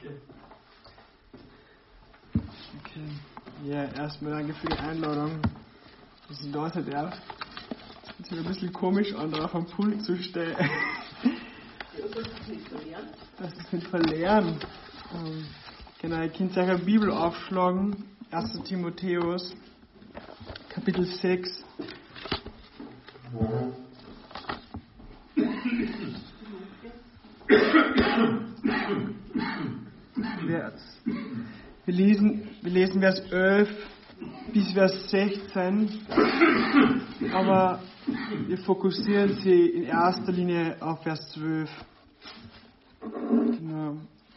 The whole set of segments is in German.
Okay. Ja, erstmal danke für die Einladung, dass ich da sein darf. Es ist ein bisschen komisch an, da auf dem Pult zu stehen. Das ist nicht verlernen. Genau, ihr könnt euch eine Bibel aufschlagen. 1. Timotheus, Kapitel 6. Wir lesen Vers 11 bis Vers 16, aber wir fokussieren sie in erster Linie auf Vers 12. Genau.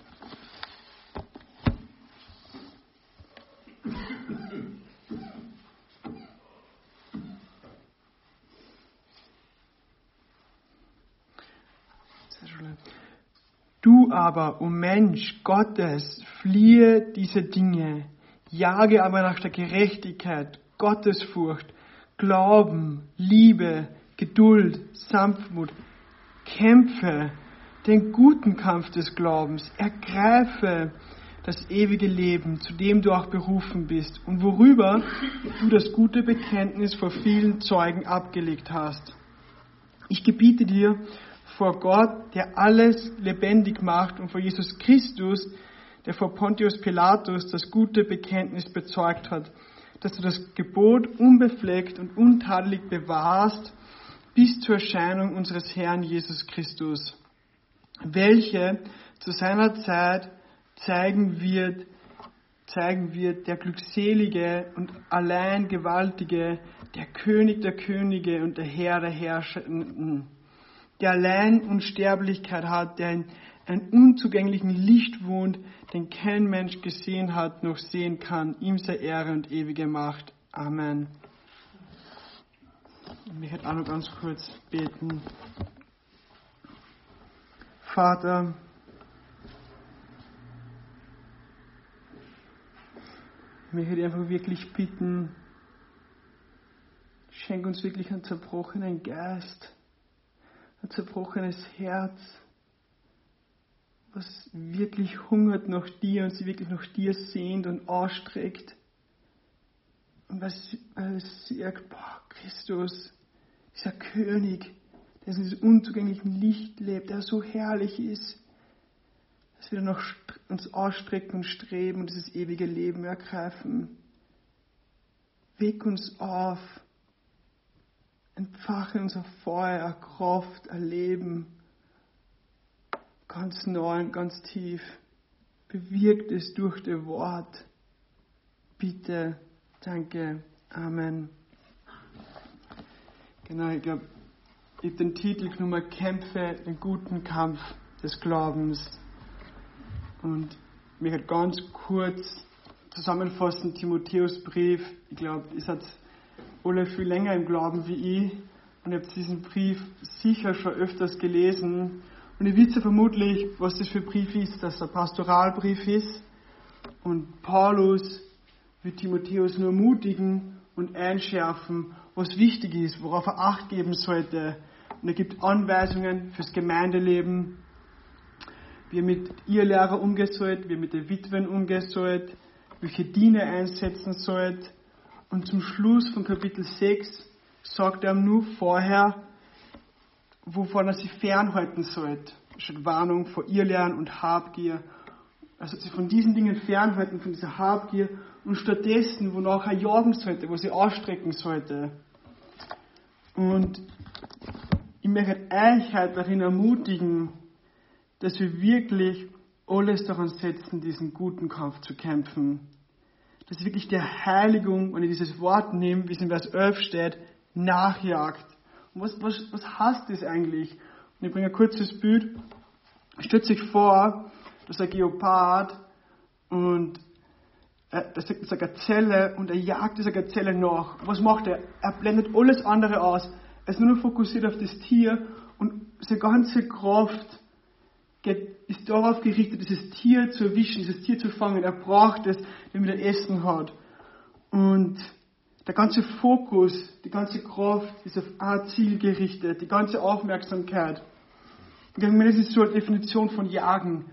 Du aber, o Mensch Gottes, fliehe diese Dinge, jage aber nach der Gerechtigkeit, Gottesfurcht, Glauben, Liebe, Geduld, Sanftmut, kämpfe den guten Kampf des Glaubens, ergreife das ewige Leben, zu dem du auch berufen bist und worüber du das gute Bekenntnis vor vielen Zeugen abgelegt hast. Ich gebiete dir vor Gott, der alles lebendig macht, und vor Jesus Christus, der vor Pontius Pilatus das gute Bekenntnis bezeugt hat, dass du das Gebot unbefleckt und untadelig bewahrst bis zur Erscheinung unseres Herrn Jesus Christus, welche zu seiner Zeit zeigen wird der glückselige und allein gewaltige, der König der Könige und der Herr der Herrschenden, der allein Unsterblichkeit hat, der in einem unzugänglichen Licht wohnt, den kein Mensch gesehen hat noch sehen kann. Ihm sei Ehre und ewige Macht. Amen. Ich möchte auch noch ganz kurz beten. Vater, ich möchte einfach wirklich bitten, schenk uns wirklich einen zerbrochenen Geist, ein zerbrochenes Herz, was wirklich hungert nach dir und sich wirklich nach dir sehnt und ausstreckt. Und was sagt, boah, Christus, dieser König, der in diesem unzugänglichen Licht lebt, der so herrlich ist, dass wir noch uns ausstrecken und streben und dieses ewige Leben ergreifen. Weck uns auf, entfache unser Feuer, Kraft, Erleben, ganz neu und ganz tief. Bewirkt es durch das Wort. Bitte, danke, Amen. Genau, ich glaube, ich habe den Titel genommen, Kämpfe den guten Kampf des Glaubens. Und ich möchte ganz kurz zusammenfassen, Timotheusbrief, ich glaube, ihr seid alle viel länger im Glauben wie ich und ihr habt diesen Brief sicher schon öfters gelesen. Und ihr wisst ja vermutlich, was das für ein Brief ist, dass es ein Pastoralbrief ist. Und Paulus wird Timotheus nur ermutigen und einschärfen, was wichtig ist, worauf er Acht geben sollte. Und er gibt Anweisungen fürs Gemeindeleben, wie er mit Ehelehrer umgehen sollte, wie er mit den Witwen umgehen sollte, welche Diener einsetzen sollte. Und zum Schluss von Kapitel 6 sagt er ihm nur vorher, wovon er sich fernhalten sollte. Das steht Warnung vor Irrlehren und Habgier. Er sollte sich von diesen Dingen fernhalten, von dieser Habgier, und stattdessen, wonach er jagen sollte, wo sie ausstrecken sollte. Und ich möchte euch heute darin ermutigen, dass wir wirklich alles daran setzen, diesen guten Kampf zu kämpfen. Dass wirklich der Heiligung, wenn ich dieses Wort nehme, wie es in Vers 11 steht, nachjagt. Und was heißt das eigentlich? Und ich bringe ein kurzes Bild. Stellt sich vor, dass ein Geopard und das ist eine Gazelle und er jagt dieser Gazelle nach. Was macht er? Er blendet alles andere aus. Er ist nur noch fokussiert auf das Tier und seine ganze Kraft ist darauf gerichtet, dieses Tier zu erwischen, dieses Tier zu fangen. Er braucht es, damit er Essen hat. Und der ganze Fokus, die ganze Kraft ist auf ein Ziel gerichtet, die ganze Aufmerksamkeit. Und das ist so eine Definition von Jagen.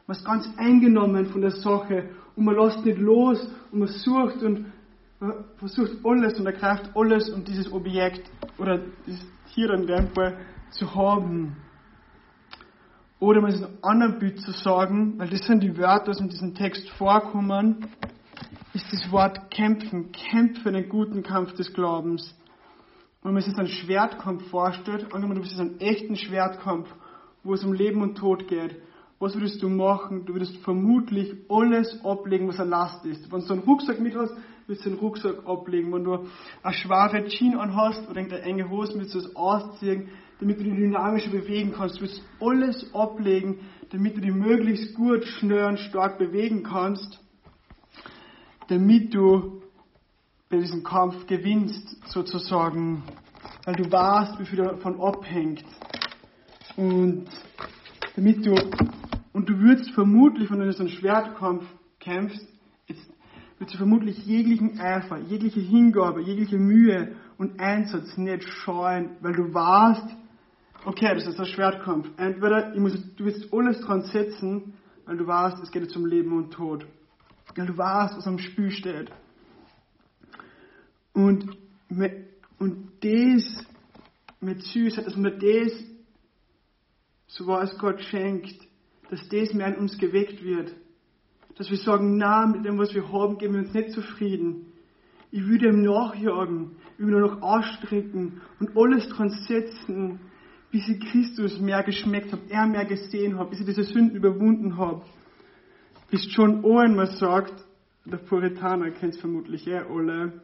Man ist ganz eingenommen von der Sache und man lässt nicht los und man sucht und man versucht alles und ergreift alles, um dieses Objekt oder dieses Tier in dem Fall zu haben. Oder man ist in einem anderen Bild zu sagen, weil das sind die Wörter, die in diesem Text vorkommen, ist das Wort kämpfen. Kämpfe den guten Kampf des Glaubens. Und wenn man sich jetzt einen Schwertkampf vorstellt, angenommen du bist jetzt einen echten Schwertkampf, wo es um Leben und Tod geht, was würdest du machen? Du würdest vermutlich alles ablegen, was eine Last ist. Wenn du so einen Rucksack mit hast, willst du den Rucksack ablegen. Wenn du eine schwere Jeans anhast oder eine enge Hose, willst du das ausziehen, damit du dich dynamisch bewegen kannst. Du willst alles ablegen, damit du dich möglichst gut, schnell und stark bewegen kannst, damit du bei diesem Kampf gewinnst, sozusagen, weil du weißt, wie viel davon abhängt. Und du würdest vermutlich, wenn du in so einen Schwertkampf kämpfst, würdest du vermutlich jeglichen Eifer, jegliche Hingabe, jegliche Mühe und Einsatz nicht scheuen, weil du weißt, okay, das ist ein Schwertkampf. Entweder du wirst alles dran setzen, weil du weißt, es geht jetzt um Leben und Tod. Weil du weißt, was am Spiel steht. Und das mit Süßheit, dass man das, so was Gott schenkt, dass das mehr in uns geweckt wird. Dass wir sagen, nein, mit dem, was wir haben, geben wir uns nicht zufrieden. Ich will dem nachjagen, ich will nur noch ausstrecken und alles dran setzen, bis ich Christus mehr geschmeckt habe, er mehr gesehen habe, bis ich diese Sünden überwunden habe. Bis John Owen mal sagt, der Puritaner kennt es vermutlich alle,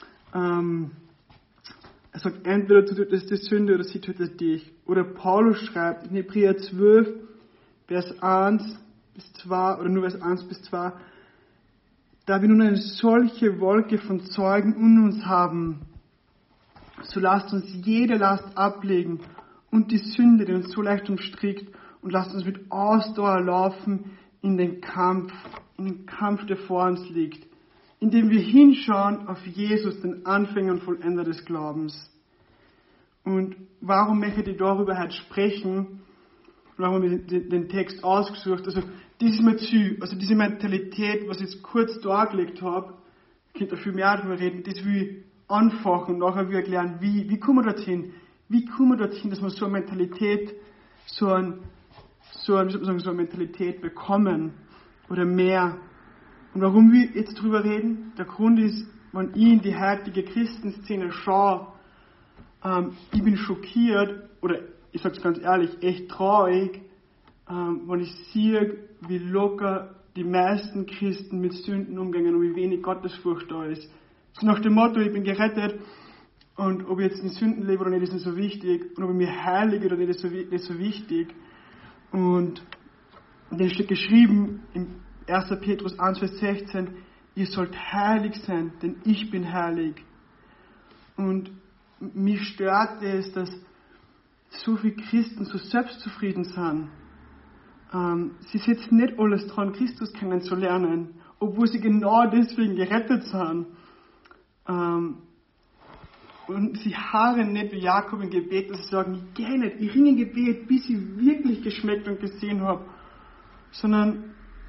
er sagt, entweder du tötest die Sünde oder sie tötet dich. Oder Paulus schreibt in Hebräer 12, Vers 1 bis 2, oder nur Vers 1 bis 2, da wir nun eine solche Wolke von Zeugen um uns haben, so lasst uns jede Last ablegen und die Sünde, die uns so leicht umstrickt, und lasst uns mit Ausdauer laufen in den Kampf, der vor uns liegt, indem wir hinschauen auf Jesus, den Anfänger und Vollender des Glaubens. Und warum möchte ich darüber heute sprechen? Warum habe ich den Text ausgesucht? Also, das ist mir also diese Mentalität, was ich jetzt kurz dargelegt habe, ich könnte da viel mehr darüber reden, das will ich anfachen und nachher will ich erklären, wie kommen wir dorthin? Wie kommen wir dorthin, dass wir so eine Mentalität, so eine Mentalität bekommen? Oder mehr? Und warum wir jetzt drüber reden? Der Grund ist, wenn ich in die heutige Christenszene schaue, ich bin schockiert, oder ich sage es ganz ehrlich, echt traurig, wenn ich sehe, wie locker die meisten Christen mit Sünden umgehen und wie wenig Gottesfurcht da ist. So nach dem Motto, ich bin gerettet und ob ich jetzt in Sünden lebe oder nicht, ist nicht so wichtig, und ob ich mir heilige oder nicht, ist nicht so wichtig. Und da steht geschrieben im 1. Petrus 1, Vers 16, ihr sollt heilig sein, denn ich bin heilig. Und mich stört es, dass so viele Christen so selbstzufrieden sind. Sie setzen nicht alles dran, Christus kennenzulernen, obwohl sie genau deswegen gerettet sind. Und sie harren nicht wie Jakob im Gebet, dass sie sagen, ich gehe nicht, ich ringe im Gebet, bis ich wirklich geschmeckt und gesehen habe, sondern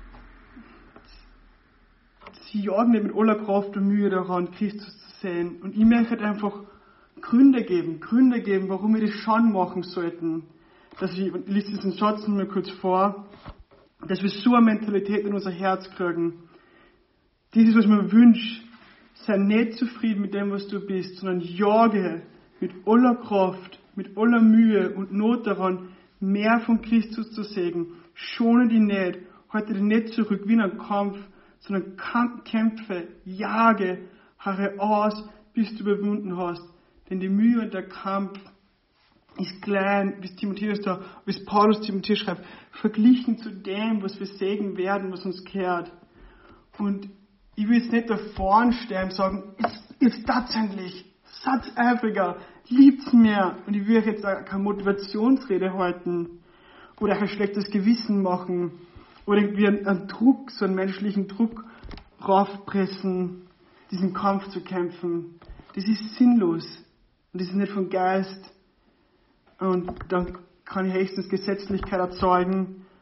sie jagen nicht mit aller Kraft und Mühe daran, Christus zu sehen. Und ich möchte einfach Gründe geben, warum wir das schon machen sollten. Ich lese diesen Satz noch mal kurz vor, dass wir so eine Mentalität in unser Herz kriegen. Das ist, was man wünscht. Sei nicht zufrieden mit dem, was du bist, sondern jage mit aller Kraft, mit aller Mühe und Not daran, mehr von Christus zu sehen. Schone dich nicht, halte dich nicht zurück wie in einem Kampf, sondern kämpfe, jage, harre aus, bis du überwunden hast. Denn die Mühe und der Kampf ist klein, wie Paulus Timotheus schreibt, verglichen zu dem, was wir sehen werden, was uns kehrt. Und ich will jetzt nicht da vorne stehen und sagen, jetzt tatsächlich, seid eifriger, liebt's mehr. Und ich will euch jetzt auch keine Motivationsrede halten oder ein schlechtes Gewissen machen oder irgendwie einen Druck, so einen menschlichen Druck raufpressen, diesen Kampf zu kämpfen. Das ist sinnlos und das ist nicht vom Geist. Und dann kann ich höchstens Gesetzlichkeit erzeugen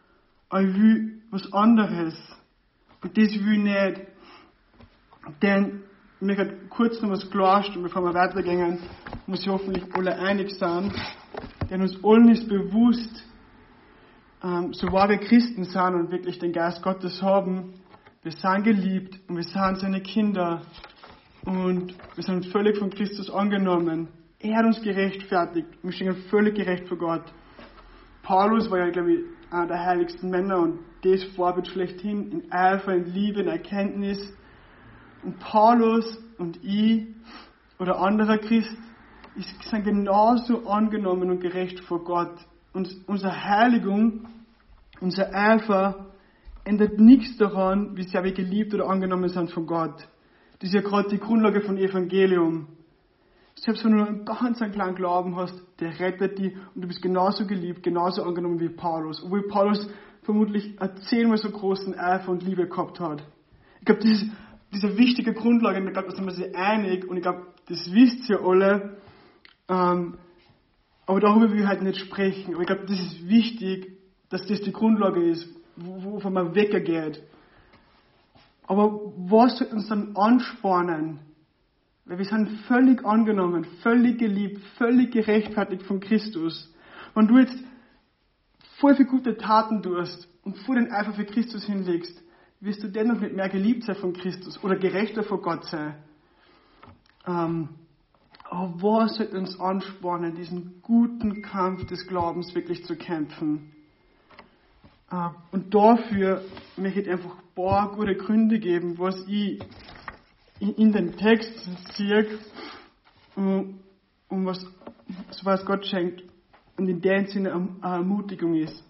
aber ich will was anderes. Und das will ich nicht. Denn ich möchte kurz noch was klarstellen, bevor wir weitergehen, muss ich hoffentlich alle einig sein. Denn uns allen ist bewusst, so wahr wir Christen sind und wirklich den Geist Gottes haben, wir sind geliebt und wir sind seine Kinder und wir sind völlig von Christus angenommen. Er hat uns gerechtfertigt. Wir stehen völlig gerecht vor Gott. Paulus war ja, glaube ich, einer der heiligsten Männer und das Vorbild schlechthin in Eifer, in Liebe, in Erkenntnis. Und Paulus und ich oder anderer Christ sind genauso angenommen und gerecht vor Gott. Und unsere Heiligung, unser Eifer ändert nichts daran, wie sehr wir geliebt oder angenommen sind von Gott. Das ist ja gerade die Grundlage von Evangelium. Selbst wenn du einen ganz kleinen Glauben hast, der rettet dich und du bist genauso geliebt, genauso angenommen wie Paulus. Obwohl Paulus vermutlich 10-mal so großen Eifer und Liebe gehabt hat. Ich glaube, diese wichtige Grundlage, ich glaube, da sind wir sich einig und ich glaube, das wisst ihr alle. Aber darüber will ich halt nicht sprechen. Aber ich glaube, das ist wichtig, dass das die Grundlage ist, wovon man weggeht. Aber was soll uns dann anspornen? Weil wir sind völlig angenommen, völlig geliebt, völlig gerechtfertigt von Christus. Wenn du jetzt voll viele gute Taten tust und voll den Eifer für Christus hinlegst, wirst du dennoch nicht mehr geliebt sein von Christus oder gerechter vor Gott sein. Aber was soll uns anspornen, diesen guten Kampf des Glaubens wirklich zu kämpfen? Und dafür möchte ich einfach ein paar gute Gründe geben, was ich in den Text sehe und was Gott schenkt und in dem Sinne eine Ermutigung ist.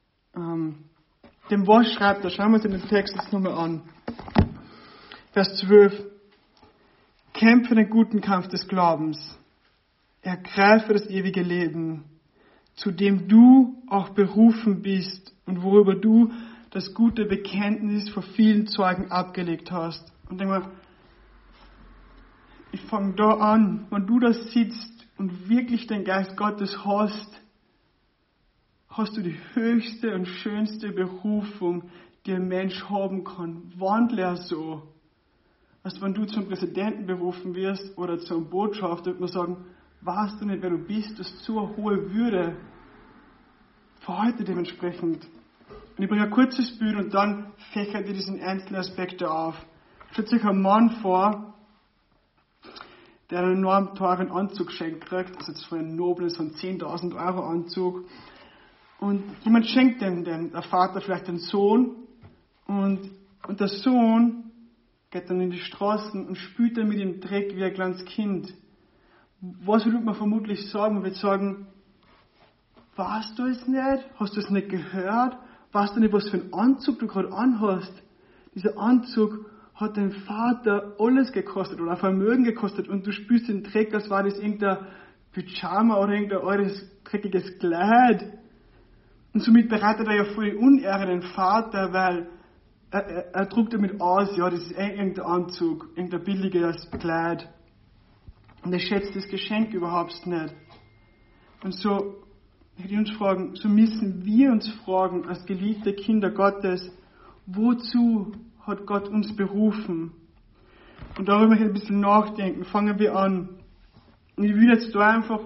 Denn was schreibt er? Schauen wir uns den Text jetzt nochmal an. Vers 12. Kämpfe den guten Kampf des Glaubens. Ergreife das ewige Leben, zu dem du auch berufen bist und worüber du das gute Bekenntnis vor vielen Zeugen abgelegt hast. Und denk mal, ich fange da an, wenn du da sitzt und wirklich den Geist Gottes hast du die höchste und schönste Berufung, die ein Mensch haben kann. Wandle er so. Also wenn du zum Präsidenten berufen wirst oder zum Botschafter, wird man sagen, weißt du nicht, wer du bist, das ist so eine hohe Würde. Verhalte dementsprechend. Und ich bringe ein kurzes Bild und dann fächert ihr diesen einzelnen Aspekte auf. Stellt sich ein Mann vor, der einen enorm teuren Anzug schenkt kriegt, also jetzt so ein nobles, so ein 10.000 Euro Anzug. Und jemand schenkt dem, der Vater vielleicht den Sohn, und der Sohn geht dann in die Straßen und spült dann mit dem Dreck wie ein kleines Kind. Was würde man vermutlich sagen? Man würde sagen, weißt du es nicht? Hast du es nicht gehört? Weißt du nicht, was für einen Anzug du gerade anhast? Dieser Anzug hat dein Vater alles gekostet oder ein Vermögen gekostet und du spürst den Dreck, als war das irgendein Pyjama oder irgendein altes, dreckiges Kleid. Und somit bereitet er ja voll die Unehre den Vater, weil er druckt damit aus, ja, das ist irgendein Anzug, irgendein billiges Kleid. Und er schätzt das Geschenk überhaupt nicht. Und so, wenn wir uns fragen, so müssen wir uns fragen, als geliebte Kinder Gottes, wozu hat Gott uns berufen? Und darüber möchte ich ein bisschen nachdenken. Fangen wir an. Und ich will jetzt da einfach,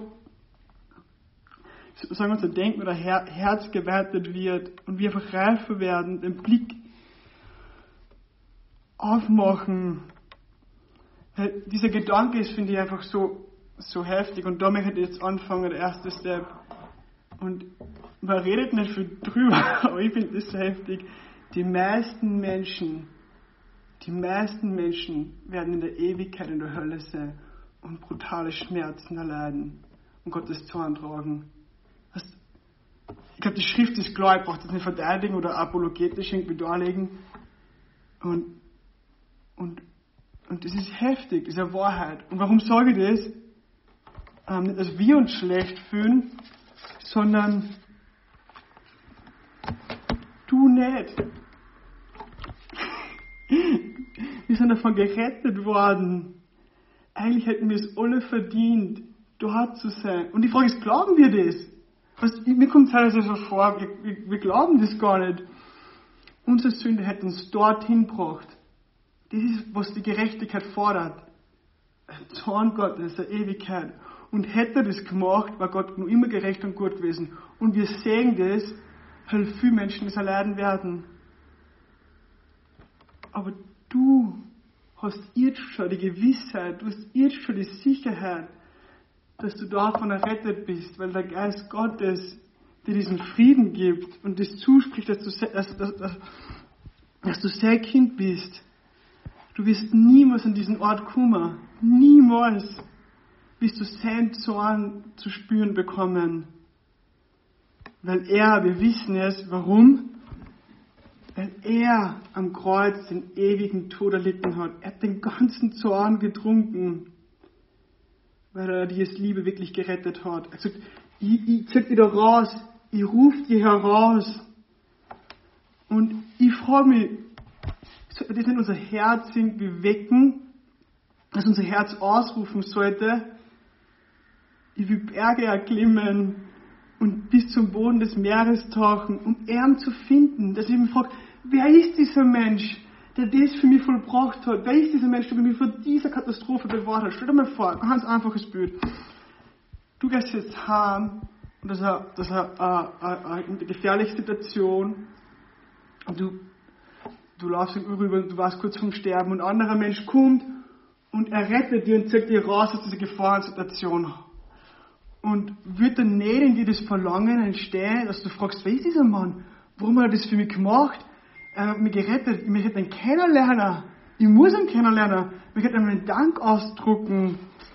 sagen wir, unser Denken oder Herz geweitet wird und wir einfach reifer werden, den Blick aufmachen. Dieser Gedanke ist, finde ich, einfach so heftig. Und da möchte ich jetzt anfangen, der erste Step. Und man redet nicht viel drüber, aber ich finde das so heftig. Die meisten Menschen werden in der Ewigkeit in der Hölle sein und brutale Schmerzen erleiden und Gottes Zorn tragen. Ich glaube, die Schrift ist klar, ich brauche das nicht verteidigen oder apologetisch irgendwie darlegen. Und das ist heftig, das ist eine Wahrheit. Und warum sage ich das? Nicht, dass wir uns schlecht fühlen, sondern du nicht. Wir sind davon gerettet worden. Eigentlich hätten wir es alle verdient, dort zu sein. Und die Frage ist, glauben wir das? Mir kommt es teilweise so vor, wir glauben das gar nicht. unsere Sünde hätte uns dorthin gebracht. Das ist, was die Gerechtigkeit fordert. Ein Zorn Gottes, eine Ewigkeit. Und hätte er das gemacht, war Gott nur immer gerecht und gut gewesen. Und wir sehen das, weil viele Menschen das erleiden werden. Aber du hast jetzt schon die Gewissheit, du hast jetzt schon die Sicherheit, dass du davon errettet bist, weil der Geist Gottes dir diesen Frieden gibt und das zuspricht, dass du sein Kind bist. Du wirst niemals an diesen Ort kommen. Niemals wirst du seinen Zorn zu spüren bekommen. Weil wir wissen es, warum? Weil er am Kreuz den ewigen Tod erlitten hat. Er hat den ganzen Zorn getrunken, weil er dir als Liebe wirklich gerettet hat. Er sagt, ich zieh dich da raus, ich rufe dich heraus. Und ich frage mich, sollte das nicht unser Herz irgendwie wecken, dass unser Herz ausrufen sollte, ich will Berge erklimmen und bis zum Boden des Meeres tauchen, um ihn zu finden. Dass ich mich frage, wer ist dieser Mensch, der das für mich vollbracht hat? Wer ist dieser Mensch, der mich vor dieser Katastrophe bewahrt hat? Stell dir mal vor, ein ganz einfaches Bild. Du gehst jetzt heim, und das ist eine gefährliche Situation, und du laufst rüber und du warst kurz vorm Sterben, und ein anderer Mensch kommt und er rettet dich und zieht dich raus aus dieser Gefahrensituation. Und wird dann nicht in dir das Verlangen entstehen, dass du fragst, wer ist dieser Mann? Warum hat er das für mich gemacht? Er hat mich gerettet. Ich möchte ihn kennenlernen. Ich muss ihn kennenlernen. Ich möchte ihm einen Dank ausdrucken.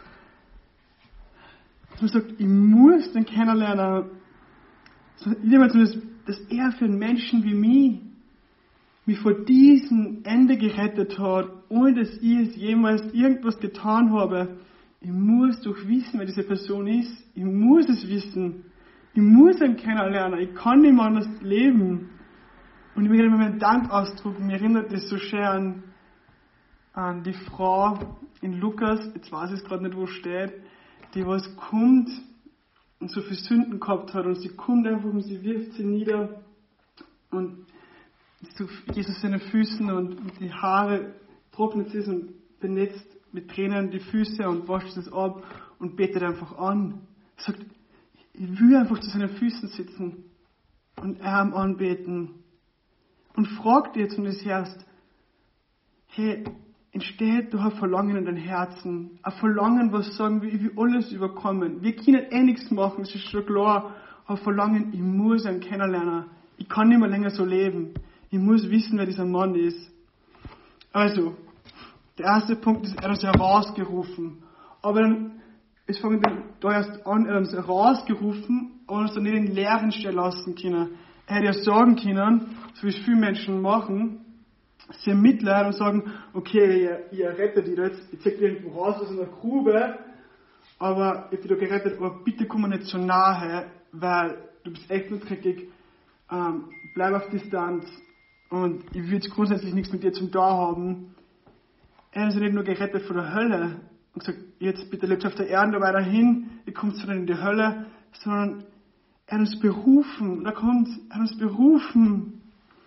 Man sagt, ich muss den kennenlernen. Ich nehme zumindest, dass er für einen Menschen wie mich vor diesem Ende gerettet hat, ohne dass ich jemals irgendwas getan habe. Ich muss doch wissen, wer diese Person ist. Ich muss es wissen. Ich muss ihn kennenlernen. Ich kann nicht mehr anders leben. Und ich möchte mir meinen Dank ausdrücken. Mir erinnert das so schön an die Frau in Lukas, jetzt weiß ich gerade nicht, wo es steht, die was kommt und so viele Sünden gehabt hat. Und sie kommt einfach und sie wirft sie nieder und zu Jesus seine Füßen und die Haare trocknet sie und benetzt mit Tränen die Füße und wascht es ab und betet einfach an. Er sagt, ich will einfach zu seinen Füßen sitzen und ihn anbeten. Und fragt jetzt, wenn du es hörst, hey, entsteht doch ein Verlangen in deinem Herzen. Ein Verlangen, was sagen wir, ich will alles überkommen. Wir können nichts machen, das ist schon klar. Aber Verlangen, ich muss ihn kennenlernen. Ich kann nicht mehr länger so leben. Ich muss wissen, wer dieser Mann ist. Also, der erste Punkt ist, er hat uns herausgerufen. Aber dann, es fängt da erst an, er hat uns herausgerufen, aber uns dann nicht in den Leeren stehen lassen können. Er hätte ja sagen können, so wie es viele Menschen machen, sie Mitleid und sagen, okay, ihr rettet die jetzt, ich zeig dir irgendwo raus aus einer Grube, aber ich hab dich da gerettet, aber bitte komm mir nicht so nahe, weil du bist echt nur dreckig, bleib auf Distanz und ich will jetzt grundsätzlich nichts mit dir zum Tor haben. Er hat uns nicht nur gerettet von der Hölle und gesagt, jetzt bitte lebst auf der Erde da weiterhin, ihr kommt dann in die Hölle, sondern er hat uns berufen, er hat uns berufen,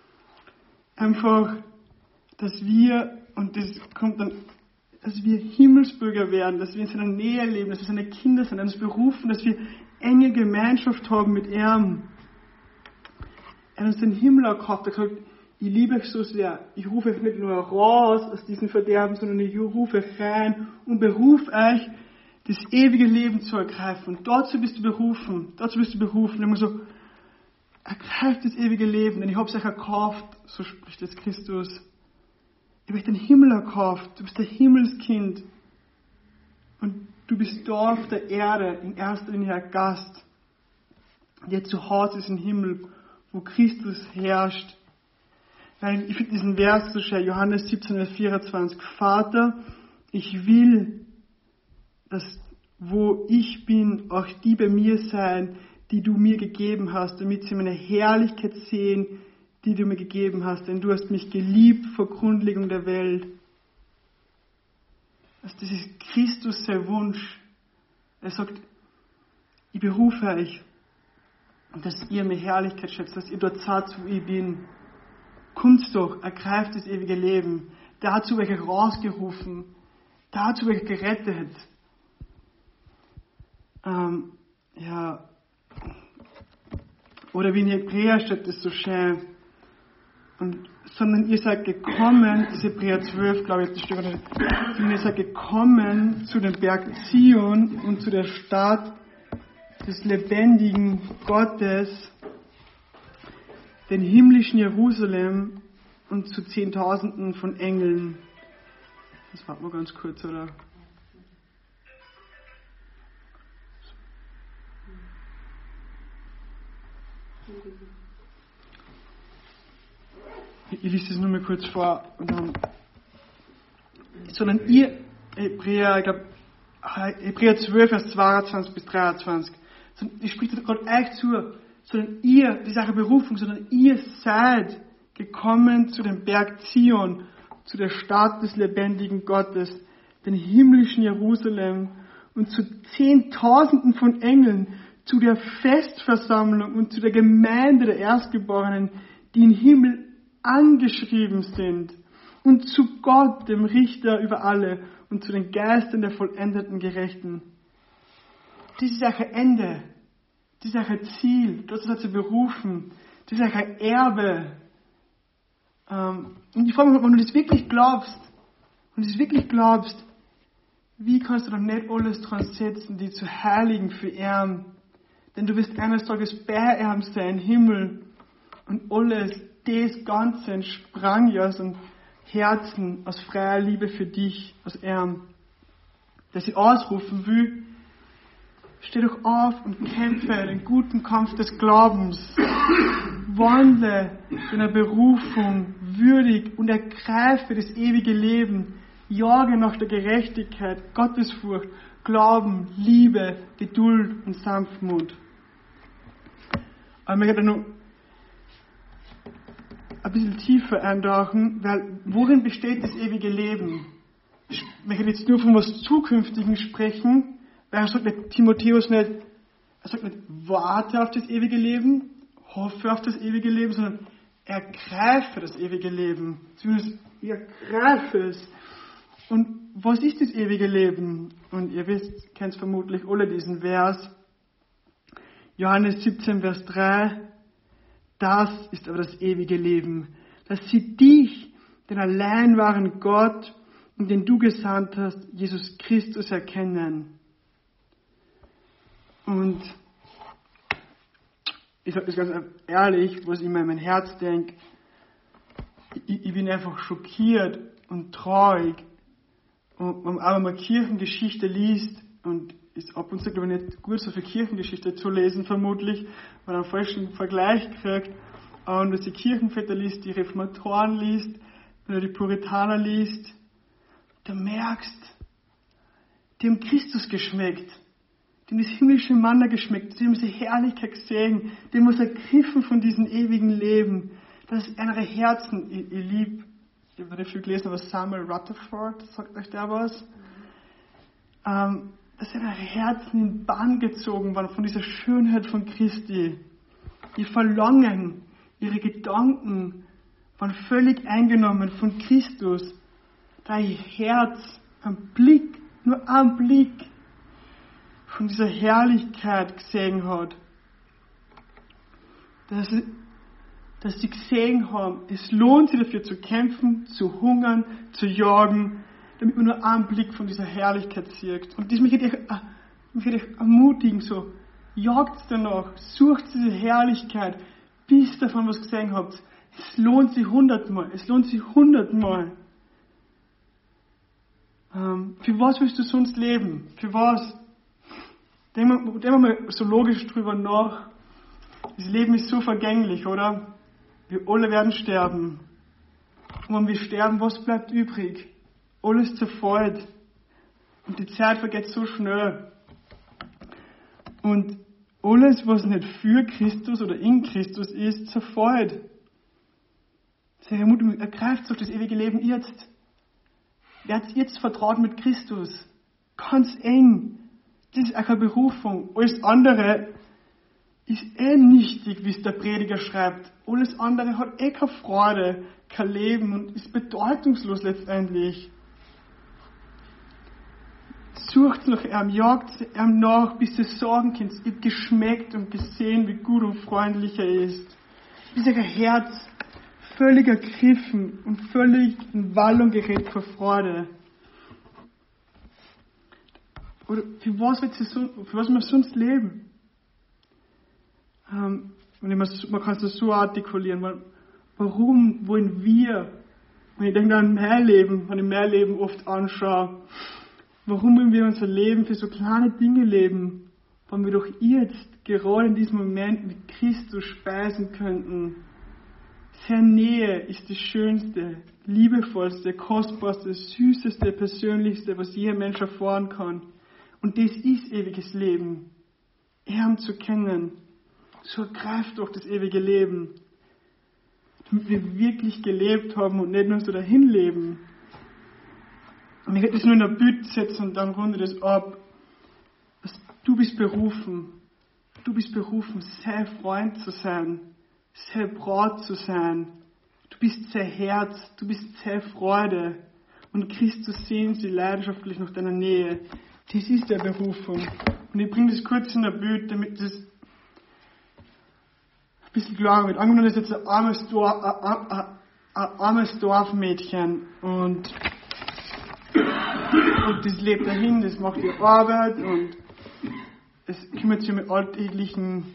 einfach, dass wir, und das kommt dann, dass wir Himmelsbürger werden, dass wir in seiner Nähe leben, dass wir seine Kinder sind, er hat uns berufen, dass wir enge Gemeinschaft haben mit ihm. Er hat uns den Himmel erkauft, er hat gesagt, ich liebe euch so sehr, ich rufe euch nicht nur raus aus diesem Verderben, sondern ich rufe rein und berufe euch, das ewige Leben zu ergreifen. Und dazu bist du berufen. Immer so, ergreift das ewige Leben, denn ich habe es euch erkauft, so spricht jetzt Christus. Ich habe euch den Himmel erkauft, du bist der Himmelskind. Und du bist da auf der Erde, in erster Linie ein Gast, der zu Hause ist im Himmel, wo Christus herrscht. Weil ich finde diesen Vers so schön, Johannes 17,24. Vater, ich will, dass wo ich bin, auch die bei mir sein, die du mir gegeben hast, damit sie meine Herrlichkeit sehen, die du mir gegeben hast, denn du hast mich geliebt vor Grundlegung der Welt. Also das ist Christus sein Wunsch. Er sagt, ich berufe euch, dass ihr mir Herrlichkeit schätzt, dass ihr dort seid, wo ich bin. Kommt's doch, ergreift das ewige Leben. Dazu werde ich rausgerufen. Dazu werde ich gerettet. Oder wie in Hebräer steht das so schön. Sondern ihr seid gekommen, das ist Hebräer 12, glaube ich, das steht, sondern ihr seid gekommen zu dem Berg Zion und zu der Stadt des lebendigen Gottes, den himmlischen Jerusalem und zu Zehntausenden von Engeln. Das warten wir ganz kurz, oder? Ich lese das nur mal kurz vor. Und dann, sondern ihr, Hebräer 12, Vers 22 bis 23, ich spreche das gerade euch zu, sondern ihr, das ist eure Berufung, sondern ihr seid gekommen zu dem Berg Zion, zu der Stadt des lebendigen Gottes, den himmlischen Jerusalem und zu Zehntausenden von Engeln, zu der Festversammlung und zu der Gemeinde der Erstgeborenen, die im Himmel angeschrieben sind, und zu Gott, dem Richter über alle, und zu den Geistern der vollendeten Gerechten. Das ist euer Ende. Das ist euer Ziel. Das ist euer berufen. Das ist euer Erbe. Und ich frage mich, wenn du das wirklich glaubst, wie kannst du doch nicht alles dran setzen, die zu heiligen für ihn? Denn du wirst eines Tages bei ihm sein, Himmel. Und alles, das Ganze entsprang ja aus dem Herzen, aus freier Liebe für dich, aus ihm. Dass ich ausrufen will, steh doch auf und kämpfe den guten Kampf des Glaubens. Wandle deiner Berufung würdig und ergreife das ewige Leben. Jage nach der Gerechtigkeit, Gottesfurcht, Glauben, Liebe, Geduld und Sanftmut. Aber ich möchte noch ein bisschen tiefer eintauchen, weil worin besteht das ewige Leben? Ich möchte jetzt nur von was Zukünftigen sprechen, weil er sagt nicht, Timotheus nicht, warte auf das ewige Leben, hoffe auf das ewige Leben, sondern ergreife das ewige Leben. Zumindest ergreife es. Und was ist das ewige Leben? Und ihr wisst, kennt vermutlich alle diesen Vers. Johannes 17, Vers 3. Das ist aber das ewige Leben, dass sie dich, den allein wahren Gott, und den du gesandt hast, Jesus Christus, erkennen. Und ich sage das ganz ehrlich, was ich in meinem Herz denke, ich bin einfach schockiert und traurig. Und wenn man aber mal Kirchengeschichte liest, und ist ab und zu, glaube ich, nicht gut, so viel Kirchengeschichte zu lesen, vermutlich, weil man einen falschen Vergleich kriegt. Aber wenn du die Kirchenväter liest, die Reformatoren liest, wenn du die Puritaner liest, du merkst, die haben Christus geschmeckt. Die haben das himmlische Manna geschmeckt. Die haben diese Herrlichkeit gesehen. Die haben was ergriffen von diesem ewigen Leben. Das ist einer der Herzen. Ich habe nicht viel gelesen, aber Samuel Rutherford, sagt euch der was? Dass ihre Herzen in Bann gezogen waren von dieser Schönheit von Christi. Die Verlangen, ihre Gedanken waren völlig eingenommen von Christus. Da ihr Herz, ein Blick, nur ein Blick von dieser Herrlichkeit gesehen hat. Dass sie gesehen haben, es lohnt sich dafür zu kämpfen, zu hungern, zu jagen, damit man nur einen Blick von dieser Herrlichkeit sieht. Und das möchte ich ermutigen, so, jagt danach, sucht diese Herrlichkeit, bis ihr davon was gesehen habt. Es lohnt sich 100-mal, es lohnt sich 100-mal. Für was willst du sonst leben? Für was? Denken wir mal so logisch drüber nach. Das Leben ist so vergänglich, oder? Wir alle werden sterben. Und wenn wir sterben, was bleibt übrig? Alles zerfällt. Und die Zeit vergeht so schnell. Und alles, was nicht für Christus oder in Christus ist, zerfällt. Sehr ermutigend, ergreift doch das ewige Leben jetzt. Werdet jetzt vertraut mit Christus. Ganz eng. Das ist eure Berufung. Alles andere ist nichtig, wie es der Prediger schreibt. Alles andere hat keine Freude, kein Leben und ist bedeutungslos letztendlich. Sucht nach ihm, jagt ihm nach, bis ihr sagen könnt, ihr habt geschmeckt und gesehen, wie gut und freundlich er ist. Bis euer Herz völlig ergriffen und völlig in Wallung gerät vor Freude. Oder für was wir sonst leben? Und man kann es so artikulieren, warum wollen wir, wenn ich denke an Mehrleben, wenn ich Mehrleben oft anschaue, warum wollen wir unser Leben für so kleine Dinge leben, wenn wir doch jetzt, gerade in diesem Moment, mit Christus speisen könnten? Seine Nähe ist das Schönste, liebevollste, kostbarste, süßeste, persönlichste, was jeder Mensch erfahren kann. Und das ist ewiges Leben. Ihn zu kennen, so ergreift doch das ewige Leben. Damit wir wirklich gelebt haben und nicht nur so dahin leben. Und ich hätte das nur in der Bütte setzen und dann runde das ab. Du bist berufen. Du bist berufen, sein Freund zu sein, sein Braut zu sein. Du bist sein Herz, du bist seine Freude. Und Christus sehnt sie leidenschaftlich nach deiner Nähe. Das ist der Berufung. Und ich bringe das kurz in der Bütte, damit das ein bisschen klarer wird. Angenommen, das ist jetzt ein armes Dorfmädchen und das lebt dahin, das macht die Arbeit und es kümmert sich um alltäglichen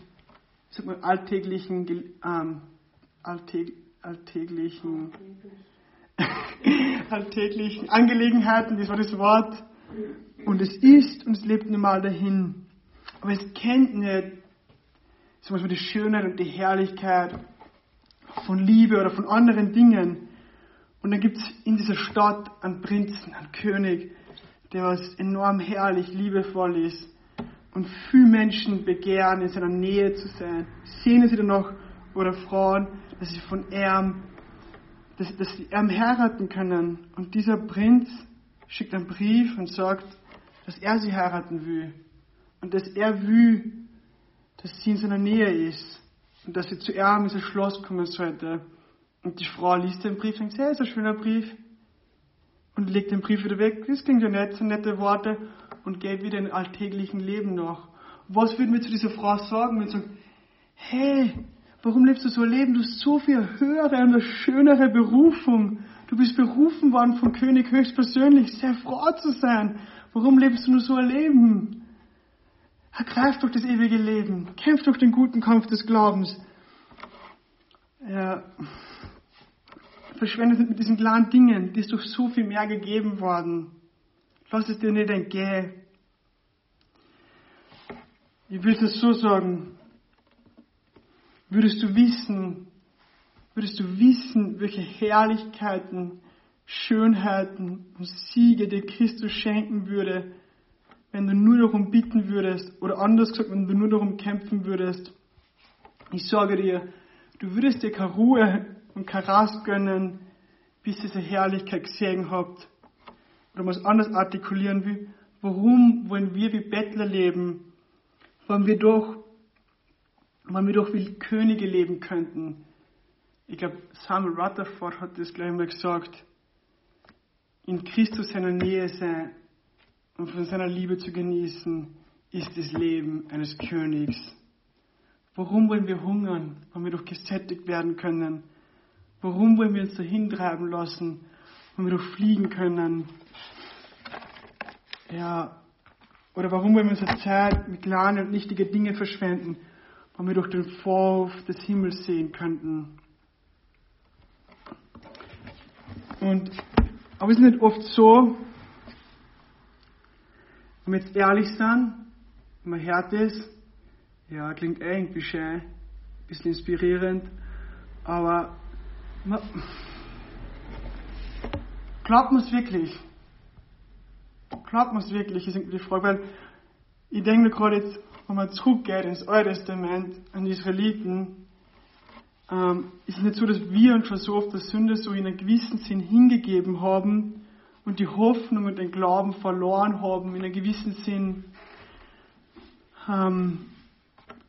Angelegenheiten, das war das Wort. Und es ist und es lebt normal dahin. Aber es kennt nicht zum Beispiel die Schönheit und die Herrlichkeit von Liebe oder von anderen Dingen. Und dann gibt es in dieser Stadt einen Prinzen, einen König, der was enorm herrlich, liebevoll ist. Und viele Menschen begehren, in seiner Nähe zu sein. Sehnen sie danach, oder Frauen, dass sie von ihm, dass sie ihm heiraten können. Und dieser Prinz schickt einen Brief und sagt, dass er sie heiraten will. Und dass er will, dass sie in seiner Nähe ist. Und dass sie zu ihm in sein Schloss kommen sollte. Und die Frau liest den Brief und denkt, ist ein schöner Brief. Und legt den Brief wieder weg. Das klingt ja nett, so nette Worte. Und geht wieder in alltäglichen Leben nach. Was würden wir zu dieser Frau sagen? Wir sagen, hey, warum lebst du so ein Leben? Du hast so viel höhere und schönere Berufung. Du bist berufen worden vom König höchstpersönlich, sehr Frau zu sein. Warum lebst du nur so ein Leben? Ergreif doch das ewige Leben. Kämpf doch den guten Kampf des Glaubens. Ja. Verschwendet nicht mit diesen kleinen Dingen. Dir ist doch so viel mehr gegeben worden. Lass es dir nicht entgehen. Ich will es so sagen. Würdest du wissen, welche Herrlichkeiten, Schönheiten und Siege dir Christus schenken würde, wenn du nur darum bitten würdest, oder anders gesagt, wenn du nur darum kämpfen würdest? Ich sage dir, du würdest dir keine Ruhe und keine Rast gönnen, bis ihr diese Herrlichkeit gesehen habt. Oder man es anders artikulieren will, warum wollen wir wie Bettler leben, wenn wir doch wie Könige leben könnten? Ich glaube, Samuel Rutherford hat das gleich mal gesagt. In Christus seiner Nähe sein und von seiner Liebe zu genießen, ist das Leben eines Königs. Warum wollen wir hungern, wenn wir doch gesättigt werden können? Warum wollen wir uns dahin treiben lassen, wenn wir doch fliegen können? Ja, oder warum wollen wir unsere Zeit mit kleinen und nichtigen Dingen verschwenden, wenn wir doch den Vorhof des Himmels sehen könnten? Aber es ist nicht oft so, wenn wir jetzt ehrlich sind, wenn man hört ist, ja, klingt irgendwie schön, ein bisschen inspirierend, aber glaubt man es wirklich? Glaubt man es wirklich, ist irgendwie die Frage, weil ich denke gerade jetzt, wenn man zurückgeht ins Alte Testament, an die Israeliten, ist es nicht so, dass wir uns schon so oft der Sünde so in einem gewissen Sinn hingegeben haben und die Hoffnung und den Glauben verloren haben, in einem gewissen Sinn,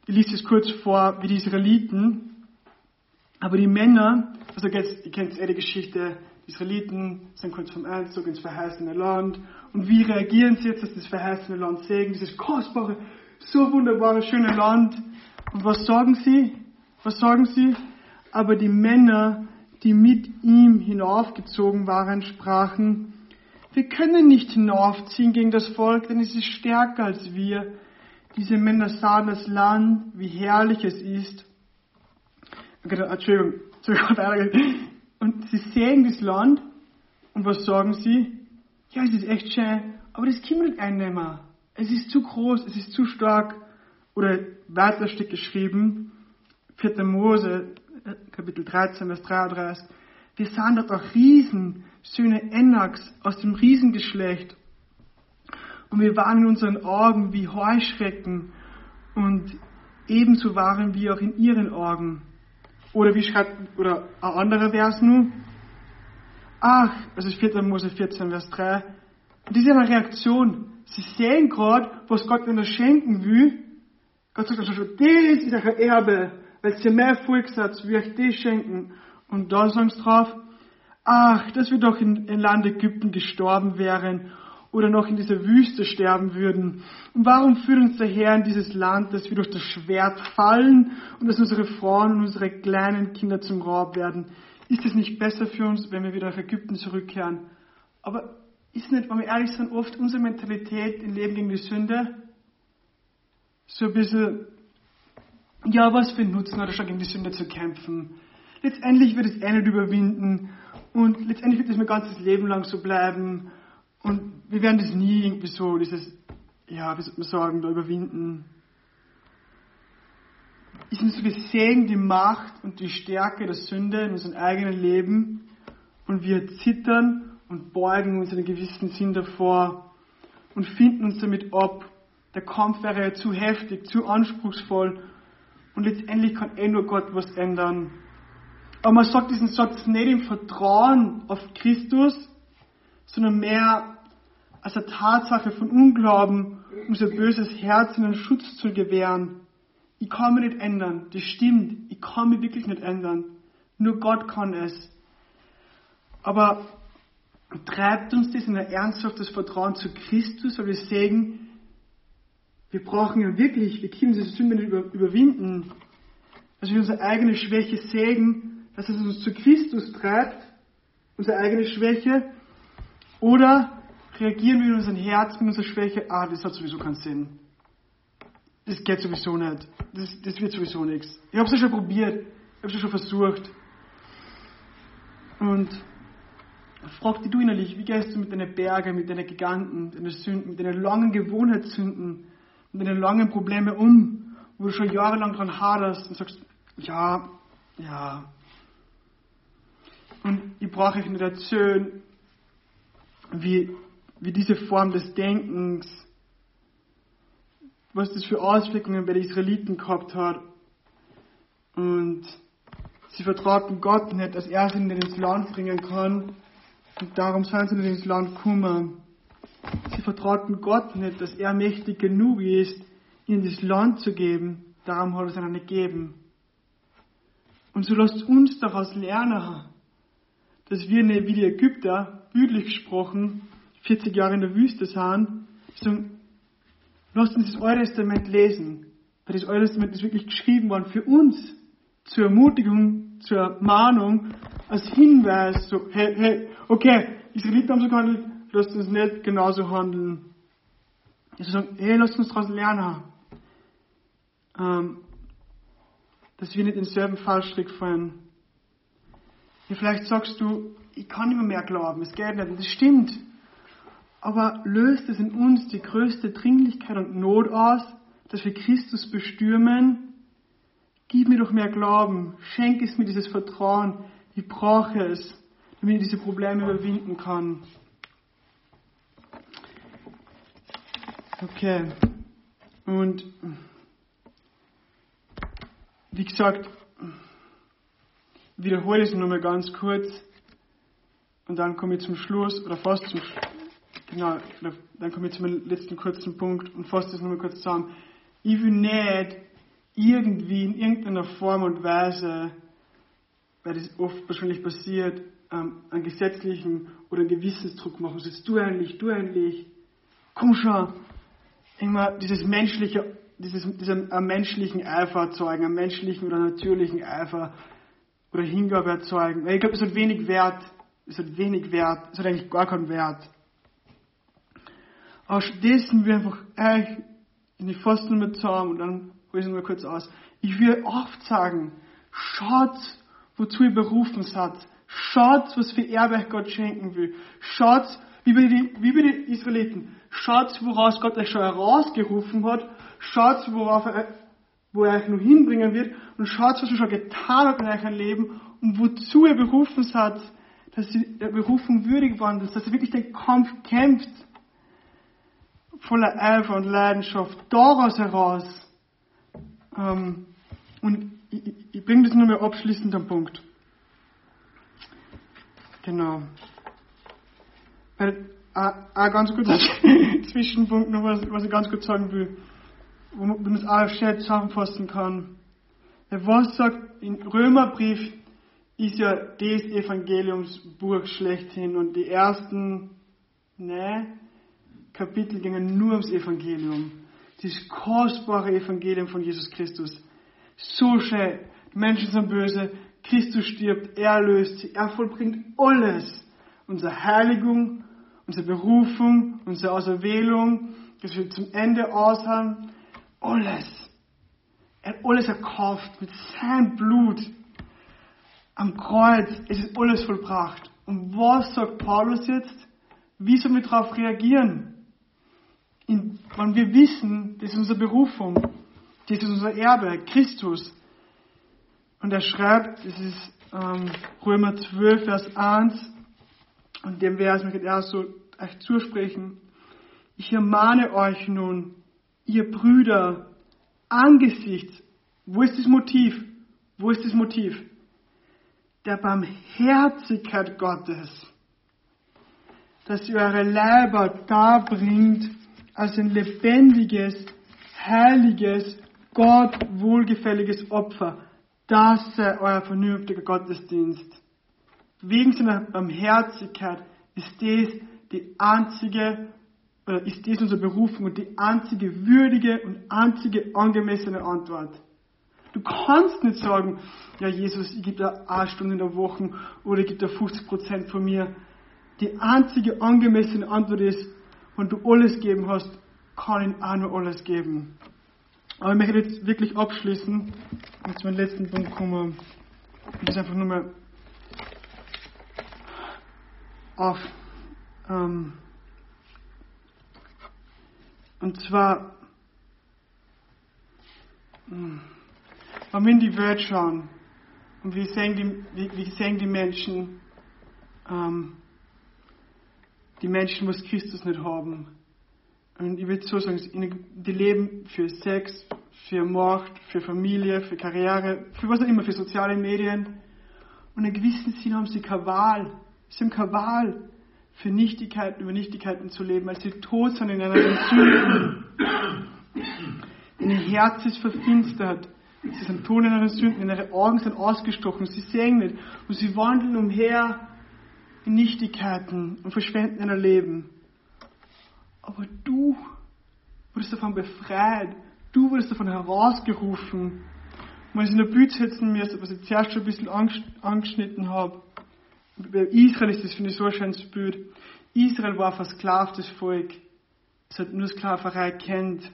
ich lese es kurz vor, wie die Israeliten, aber die Männer, also jetzt, ihr kennt die Geschichte, die Israeliten sind kurz vom Einzug ins verheißene Land. Und wie reagieren sie jetzt, dass das verheißene Land sehen, dieses kostbare, so wunderbare, schöne Land. Und was sagen sie? Aber die Männer, die mit ihm hinaufgezogen waren, sprachen, wir können nicht hinaufziehen gegen das Volk, denn es ist stärker als wir. Diese Männer sahen das Land, wie herrlich es ist. Entschuldigung. Und sie sehen das Land und was sagen sie? Ja, es ist echt schön, aber das können wir nicht einnehmen. Es ist zu groß, es ist zu stark. Oder weiter steht geschrieben, 4. Mose, Kapitel 13, Vers 33. Wir sahen dort auch Riesen, Söhne Enaks aus dem Riesengeschlecht. Und wir waren in unseren Augen wie Heuschrecken und ebenso waren wir auch in ihren Augen. Oder wie schreibt, oder ein anderer Vers nur. Also 4. Mose 14, Vers 3. Und das ist eine Reaktion. Sie sehen gerade, was Gott ihnen schenken will. Gott sagt also schon, das ist euer Erbe, weil ihr mehr Volk seid, will ich das schenken. Und da sagen sie drauf, dass wir doch im Land Ägypten gestorben wären oder noch in dieser Wüste sterben würden. Und warum führt uns der Herr in dieses Land, dass wir durch das Schwert fallen und dass unsere Frauen und unsere kleinen Kinder zum Raub werden? Ist es nicht besser für uns, wenn wir wieder nach Ägypten zurückkehren? Aber ist nicht, wenn wir ehrlich sind, oft unsere Mentalität im Leben gegen die Sünde? So ein bisschen, ja, was für ein Nutzen hat es schon, gegen die Sünde zu kämpfen? Letztendlich wird es nicht überwinden und letztendlich wird es mein ganzes Leben lang so bleiben. Und wir werden das nie irgendwie so, wie soll man sagen, da überwinden. Ist uns so gesehen die Macht und die Stärke der Sünde in unserem eigenen Leben und wir zittern und beugen uns in einem gewissen Sinn davor und finden uns damit ab. Der Kampf wäre ja zu heftig, zu anspruchsvoll und letztendlich kann nur Gott was ändern. Aber man sagt diesen Satz nicht im Vertrauen auf Christus, sondern mehr als eine Tatsache von Unglauben, um sein böses Herz in einen Schutz zu gewähren. Ich kann mich nicht ändern, das stimmt, ich kann mich wirklich nicht ändern. Nur Gott kann es. Aber treibt uns das in ein ernsthaftes Vertrauen zu Christus, weil wir sagen, wir brauchen ja wirklich, wir können diese Sünde nicht überwinden. Also wir unsere eigene Schwäche sägen, dass es uns zu Christus treibt, unsere eigene Schwäche, oder reagieren wir in unserem Herz mit unserer Schwäche, das hat sowieso keinen Sinn. Das geht sowieso nicht. Das wird sowieso nichts. Ich habe es ja schon probiert, ich habe es ja schon versucht. Und frag dich du innerlich, wie gehst du mit deinen Bergen, mit deinen Giganten, mit deinen Sünden, mit deinen langen Gewohnheitssünden, mit deinen langen Problemen wo du schon jahrelang dran haderst und sagst, ja. Und ich brauche euch nicht erzählen, wie diese Form des Denkens, was das für Auswirkungen bei den Israeliten gehabt hat. Und sie vertrauten Gott nicht, dass er sie nicht ins Land bringen kann. Und darum sind sie nicht ins Land gekommen. Sie vertrauten Gott nicht, dass er mächtig genug ist, ihnen das Land zu geben. Darum hat er es ihnen nicht gegeben. Und so lasst uns daraus lernen, dass wir nicht wie die Ägypter, bildlich gesprochen, 40 Jahre in der Wüste sind, sondern lasst uns das Alte Testament lesen. Weil das Alte Testament ist wirklich geschrieben worden für uns, zur Ermutigung, zur Mahnung, als Hinweis, so, hey, okay, Israeliten haben so gehandelt, lasst uns nicht genauso handeln. Also sagen, hey, lasst uns daraus lernen, dass wir nicht in denselben Fallstrick fallen. Ja, vielleicht sagst du, ich kann nicht mehr glauben, es geht nicht, und das stimmt. Aber löst es in uns die größte Dringlichkeit und Not aus, dass wir Christus bestürmen? Gib mir doch mehr Glauben, schenk es mir dieses Vertrauen, ich brauche es, damit ich diese Probleme überwinden kann. Okay, und wie gesagt, wiederhole es nochmal ganz kurz und dann komme ich zum Schluss, oder fast zum Schluss. Genau, dann komme ich zu meinem letzten kurzen Punkt und fasse das nochmal kurz zusammen. Ich will nicht irgendwie in irgendeiner Form und Weise, weil das oft wahrscheinlich passiert, einen gesetzlichen oder einen Gewissensdruck machen. So, jetzt du endlich, komm schon. Irgendwann diesen menschlichen Eifer erzeugen, einen menschlichen oder natürlichen Eifer oder Hingabe erzeugen. Weil ich glaube, es hat wenig Wert. Es hat eigentlich gar keinen Wert. Aber stattdessen wir einfach, ich fasse nur mit zusammen und dann hole ich es nur kurz aus. Ich will oft sagen, schaut, wozu ihr berufen seid. Schaut, was für Erbe euch Gott schenken will. Schaut, wie bei den Israeliten. Schaut, woraus Gott euch schon herausgerufen hat. Schaut, wo er euch noch hinbringen wird. Und schaut, was er schon getan hat in eurem Leben und wozu ihr berufen seid, dass ihr der Berufung würdig wandelt, dass ihr wirklich den Kampf kämpft. Voller Eifer und Leidenschaft. Daraus heraus. Und ich bringe das nur mehr abschließend am Punkt. Genau. Weil, ein ganz kurzer Zwischenpunkt noch, was ich ganz kurz sagen will, wo man es auch schnell zusammenfassen kann. Was sagt, im Römerbrief ist ja das Evangeliumsbuch schlechthin und die ersten, Kapitel gingen nur ums Evangelium. Das kostbare Evangelium von Jesus Christus. So schön. Die Menschen sind böse. Christus stirbt. Er löst sie. Er vollbringt alles. Unsere Heiligung, unsere Berufung, unsere Auserwählung, dass wir zum Ende ausharren. Alles. Er hat alles erkauft mit seinem Blut. Am Kreuz. Es ist alles vollbracht. Und was sagt Paulus jetzt? Wie sollen wir darauf reagieren? Wenn wir wissen, das ist unsere Berufung, das ist unser Erbe, Christus. Und er schreibt, das ist Römer 12, Vers 1, und dem Vers möchte er so euch zusprechen. Ich ermahne euch nun, ihr Brüder, angesichts, wo ist das Motiv? Der Barmherzigkeit Gottes, dass ihr eure Leiber darbringt, als ein lebendiges, heiliges, Gott wohlgefälliges Opfer. Das sei euer vernünftiger Gottesdienst. Wegen seiner Barmherzigkeit ist das unsere Berufung und die einzige würdige und einzige angemessene Antwort. Du kannst nicht sagen, ja Jesus, ich gebe dir 1 Stunde in der Woche oder ich gebe dir 50% von mir. Die einzige angemessene Antwort ist, wenn du alles geben hast, kann ich auch nur alles geben. Aber ich möchte jetzt wirklich abschließen und zu meinem letzten Punkt kommen. Und das einfach nur mal auf. Und zwar, wenn wir in die Welt schauen und wir sehen die Menschen, die was Christus nicht haben. Und ich würde so sagen, die leben für Sex, für Macht, für Familie, für Karriere, für was auch immer, für soziale Medien. Und in gewissen Sinn haben sie keine Wahl. Sie haben keine Wahl, für Nichtigkeiten über Nichtigkeiten zu leben, als sie tot sind in einer Sünden. Ihr Herz ist verfinstert. Sie sind tot in einer Sünden, ihre Augen sind ausgestochen, sie sehen nicht. Und sie wandeln umher in Nichtigkeiten und verschwenden ihr Leben. Aber du wurdest davon befreit. Du wurdest davon herausgerufen. Und wenn ich in der Bühne setzen müsste, was ich zuerst schon ein bisschen angeschnitten habe, bei Israel ist das, finde ich, so ein schönes Bild. Israel war ein versklavtes Volk. Es hat nur Sklaverei kennt.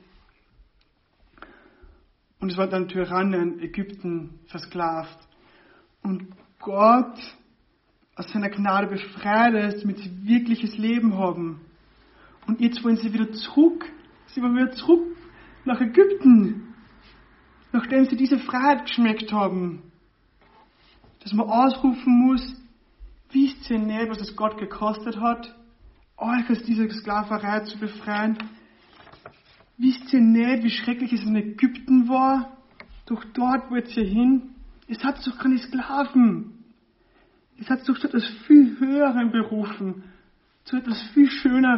Und es war dann Tyrannen, Ägypten, versklavt. Und Gott aus seiner Gnade befreit es, damit sie wirkliches Leben haben. Und jetzt wollen sie wieder zurück. Sie wollen wieder zurück nach Ägypten. Nachdem sie diese Freiheit geschmeckt haben. Dass man ausrufen muss, wisst ihr nicht, was es Gott gekostet hat, euch aus dieser Sklaverei zu befreien? Wisst ihr nicht, wie schrecklich es in Ägypten war? Doch dort wollt ihr hin. Es hat doch keine Sklaven. Es hat doch zu etwas viel Höheren berufen. Zu etwas viel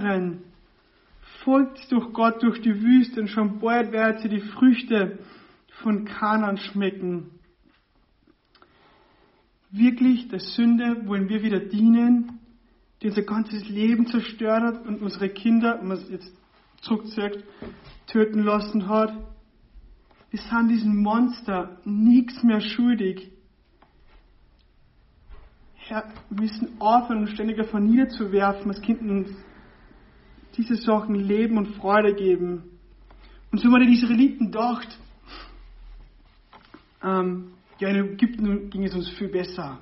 Schöneren. Folgt durch Gott durch die Wüste und schon bald werdet ihr die Früchte von Kanaan schmecken. Wirklich der Sünde wollen wir wieder dienen, die unser ganzes Leben zerstört hat und unsere Kinder, wenn man es jetzt zurückzieht, töten lassen hat. Wir sind diesem Monster nichts mehr schuldig. Herr, wir müssen aufhören, uns ständig davon niederzuwerfen. Es könnten uns diese Sachen Leben und Freude geben. Und so haben die Israeliten gedacht, in Ägypten ging es uns viel besser.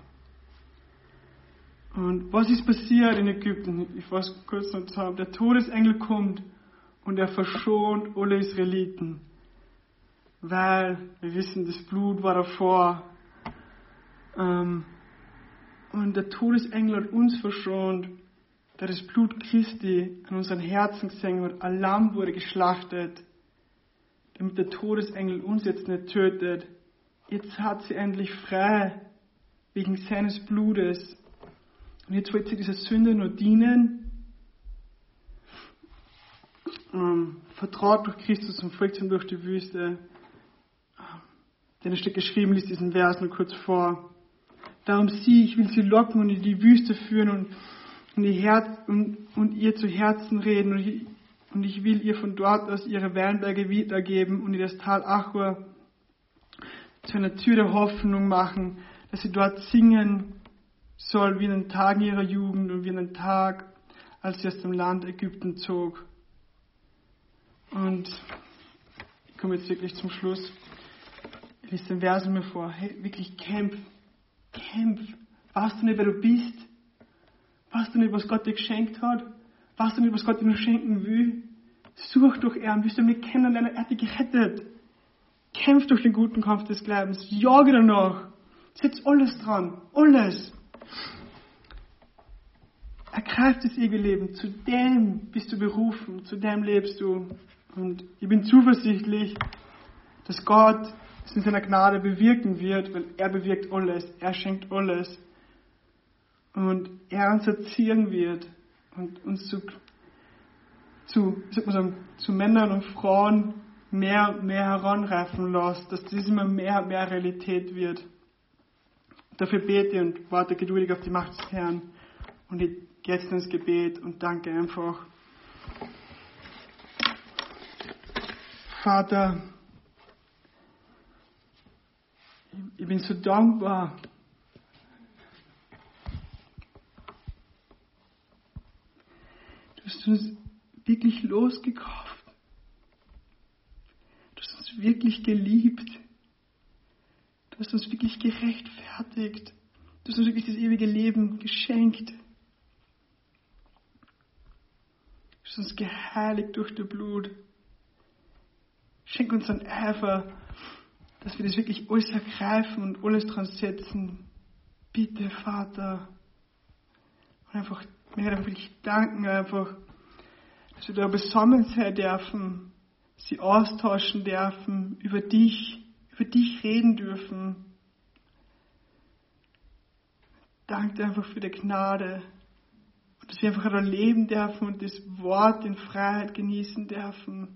Und was ist passiert in Ägypten? Ich fasse kurz noch zusammen. Der Todesengel kommt und er verschont alle Israeliten. Weil wir wissen, das Blut war davor. Und der Todesengel hat uns verschont, da das Blut Christi an unseren Herzen gesehen hat. Ein Lamm wurde geschlachtet, damit der Todesengel uns jetzt nicht tötet. Jetzt hat sie endlich frei, wegen seines Blutes. Und jetzt wollte sie dieser Sünde nur dienen. Vertraut durch Christus und folgt ihm durch die Wüste. Denn es steht geschrieben, liest diesen Vers nur kurz vor. Darum ich will sie locken und in die Wüste führen und ihr zu Herzen reden. Und ich will ihr von dort aus ihre Weinberge wiedergeben und ihr das Tal Achor zu einer Tür der Hoffnung machen, dass sie dort singen soll wie in den Tagen ihrer Jugend und wie in den Tag, als sie aus dem Land Ägypten zog. Und ich komme jetzt wirklich zum Schluss. Ich lese den Vers mir vor. Hey, wirklich kämpf. Weißt du nicht, wer du bist? Weißt du nicht, was Gott dir geschenkt hat? Weißt du nicht, was Gott dir noch schenken will? Such durch ihn, willst du mich kennenlernen, er hat dich gerettet. Kämpf durch den guten Kampf des Glaubens, jage danach. Setz alles dran, alles. Ergreif das ewige Leben, zu dem bist du berufen, zu dem lebst du. Und ich bin zuversichtlich, dass Gott es in seiner Gnade bewirken wird, weil er bewirkt alles, er schenkt alles. Und er uns erziehen wird und uns zu Männern und Frauen mehr und mehr heranreifen lässt, dass das immer mehr und mehr Realität wird. Dafür bete und warte geduldig auf die Macht des Herrn. Und ich gehe jetzt ins Gebet und danke einfach. Vater, ich bin so dankbar, du hast uns wirklich losgekauft. Du hast uns wirklich geliebt. Du hast uns wirklich gerechtfertigt. Du hast uns wirklich das ewige Leben geschenkt. Du hast uns geheiligt durch dein Blut. Schenk uns einen Eifer, dass wir das wirklich alles ergreifen und alles dran setzen. Bitte, Vater. Und einfach, mir einfach wirklich danken, einfach, dass wir da besonnen sein dürfen, sie austauschen dürfen, über dich reden dürfen. Danke dir einfach für die Gnade. Und dass wir einfach da leben dürfen und das Wort in Freiheit genießen dürfen.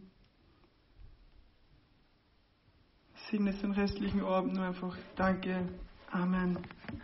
Segne es den restlichen Abend nur einfach. Danke. Amen.